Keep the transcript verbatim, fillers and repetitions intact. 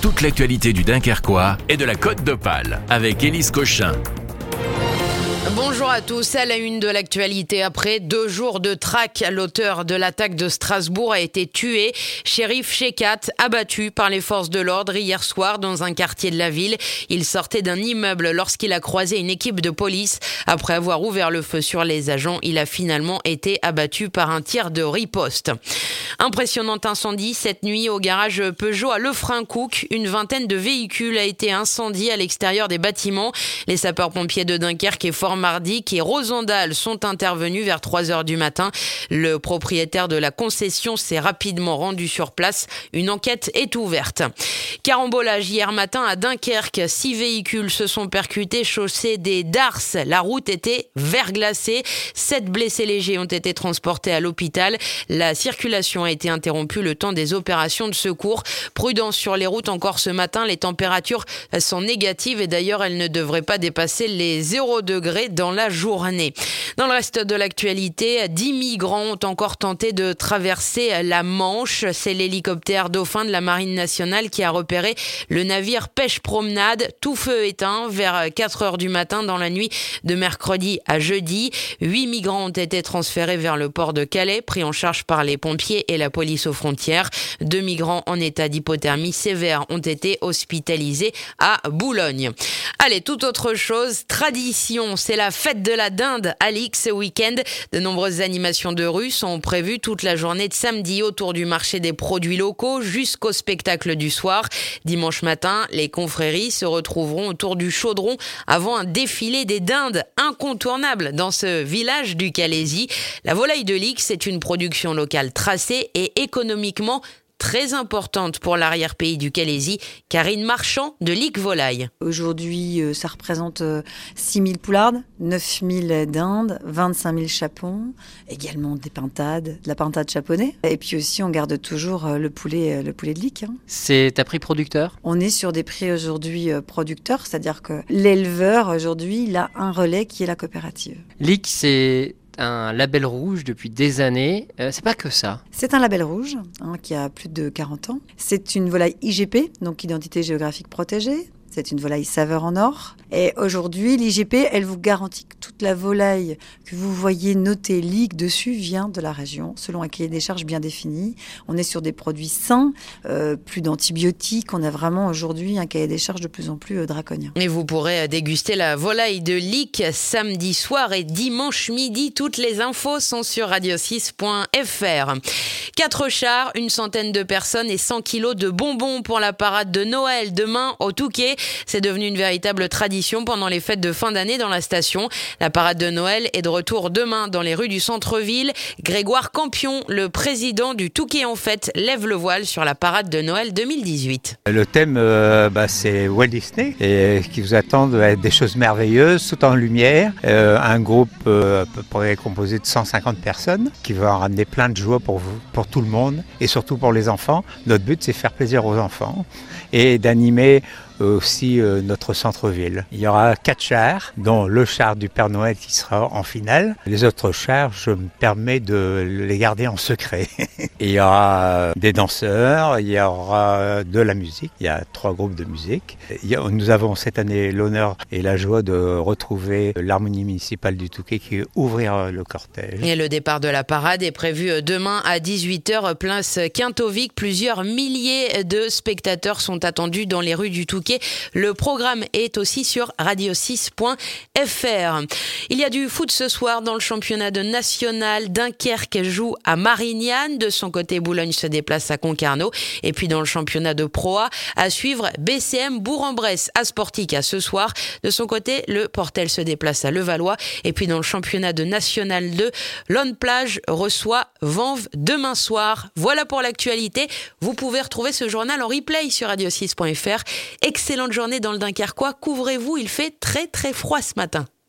toute l'actualité du Dunkerquois et de la Côte d'Opale avec Élise Cochin. Bonjour à tous. À la une de l'actualité, après deux jours de traque, l'auteur de l'attaque de Strasbourg a été tué. Chérif Shekat, abattu par les forces de l'ordre hier soir dans un quartier de la ville. Il sortait d'un immeuble lorsqu'il a croisé une équipe de police. Après avoir ouvert le feu sur les agents, il a finalement été abattu par un tir de riposte. Impressionnant incendie cette nuit au garage Peugeot à Lefrancouc. Une vingtaine de véhicules a été incendié à l'extérieur des bâtiments. Les sapeurs-pompiers de Dunkerque et Fort-Mardic et Rosendal sont intervenus vers trois heures du matin. Le propriétaire de la concession s'est rapidement rendu sur place. Une enquête est ouverte. Carambolage hier matin à Dunkerque. Six véhicules se sont percutés chaussée des Dars. La route était verglacée. Sept blessés légers ont été transportés à l'hôpital. La circulation a été interrompue le temps des opérations de secours. Prudence sur les routes encore ce matin. Les températures sont négatives et d'ailleurs elles ne devraient pas dépasser les zéro degrés dans la journée. Dans le reste de l'actualité, dix migrants ont encore tenté de traverser la Manche. C'est l'hélicoptère Dauphin de la Marine nationale qui a repéré le navire Pêche Promenade, tout feu éteint vers quatre heures du matin dans la nuit de mercredi à jeudi. Huit migrants ont été transférés vers le port de Calais, pris en charge par les pompiers et la police aux frontières. Deux migrants en état d'hypothermie sévère ont été hospitalisés à Boulogne. Allez, toute autre chose, tradition, c'est la fête de la dinde à Lix ce week-end. De nombreuses animations de rue sont prévues toute la journée de samedi autour du marché des produits locaux jusqu'au spectacle du soir. Dimanche matin, les confréries se retrouveront autour du chaudron avant un défilé des dindes incontournable dans ce village du Calaisis. La volaille de Lix est une production locale tracée et économiquement très importante pour l'arrière-pays du Calaisis. Karine Marchand de Lic Volaille. Aujourd'hui, ça représente six mille poulardes, neuf mille dindes, vingt-cinq mille chapons, également des pintades, de la pintade chaponnée. Et puis aussi, on garde toujours le poulet, le poulet de Lic. Hein. C'est à prix producteur ? On est sur des prix aujourd'hui producteurs, c'est-à-dire que l'éleveur aujourd'hui, il a un relais qui est la coopérative. Lic, c'est un label rouge depuis des années. Euh, c'est pas que ça. C'est un label rouge hein, qui a plus de quarante ans. C'est une volaille I G P, donc identité géographique protégée. C'est une volaille saveur en or. Et aujourd'hui, l'I G P, elle vous garantit que toute la volaille que vous voyez notée Lic dessus vient de la région, selon un cahier des charges bien défini. On est sur des produits sains, euh, plus d'antibiotiques. On a vraiment aujourd'hui un cahier des charges de plus en plus euh, draconien. Et vous pourrez déguster la volaille de Lic samedi soir et dimanche midi. Toutes les infos sont sur radio six point f r. Quatre chars, une centaine de personnes et cent kilos de bonbons pour la parade de Noël demain au Touquet. C'est devenu une véritable tradition pendant les fêtes de fin d'année dans la station. La parade de Noël est de retour demain dans les rues du centre-ville. Grégoire Campion, le président du Touquet en fête, lève le voile sur la parade de Noël deux mille dix-huit. Le thème, euh, bah, c'est Walt Disney, et qui vous attend des choses merveilleuses, tout en lumière. Euh, un groupe euh, à peu près composé de cent cinquante personnes qui va ramener plein de joie pour vous, pour tout le monde, et surtout pour les enfants. Notre but, c'est de faire plaisir aux enfants et d'animer aussi euh, notre centre-ville. Il y aura quatre chars, dont le char du Père Noël qui sera en finale. Les autres chars, je me permets de les garder en secret. Il y aura des danseurs, il y aura de la musique, il y a trois groupes de musique. Il y a, nous avons cette année l'honneur et la joie de retrouver l'harmonie municipale du Touquet qui va ouvrir le cortège. Et le départ de la parade est prévu demain à dix-huit heures, place Quintovic. Plusieurs milliers de spectateurs sont attendus dans les rues du Touquet. Le programme est aussi sur radio six point f r. Il y a du foot ce soir dans le championnat de national. Dunkerque joue à Marignane. De son côté, Boulogne se déplace à Concarneau. Et puis dans le championnat de Pro A, à suivre B C M Bourg-en-Bresse à Sportica ce soir. De son côté, le Portel se déplace à Levallois. Et puis dans le championnat de national deux, Lone Plage reçoit Vanves demain soir. Voilà pour l'actualité. Vous pouvez retrouver ce journal en replay sur radio six point f r. Excellente journée dans le Dunkerquois. Couvrez-vous, il fait très très froid ce matin.